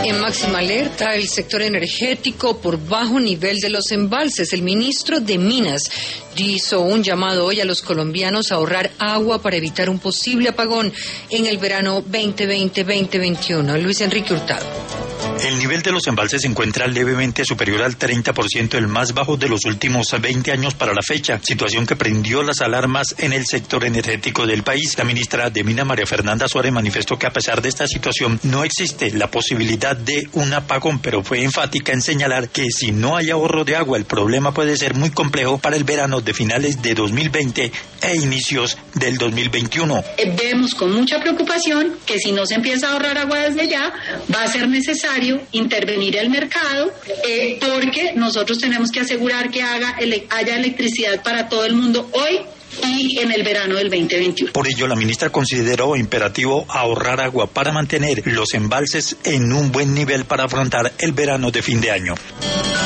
En máxima alerta, el sector energético por bajo nivel de los embalses. El ministro de Minas hizo un llamado hoy a los colombianos a ahorrar agua para evitar un posible apagón en el verano 2020-2021. Luis Enrique Hurtado. El nivel de los embalses se encuentra levemente superior al 30%, el más bajo de los últimos 20 años para la fecha, situación que prendió las alarmas en el sector energético del país. La ministra de Minas, María Fernanda Suárez, manifestó que a pesar de esta situación no existe la posibilidad de un apagón, pero fue enfática en señalar que si no hay ahorro de agua, el problema puede ser muy complejo para el verano de finales de 2020 e inicios del 2021. Vemos con mucha preocupación que si no se empieza a ahorrar agua desde ya, va a ser necesario intervenir el mercado, porque nosotros tenemos que asegurar que haya electricidad para todo el mundo hoy y en el verano del 2021. Por ello, la ministra consideró imperativo ahorrar agua para mantener los embalses en un buen nivel para afrontar el verano de fin de año.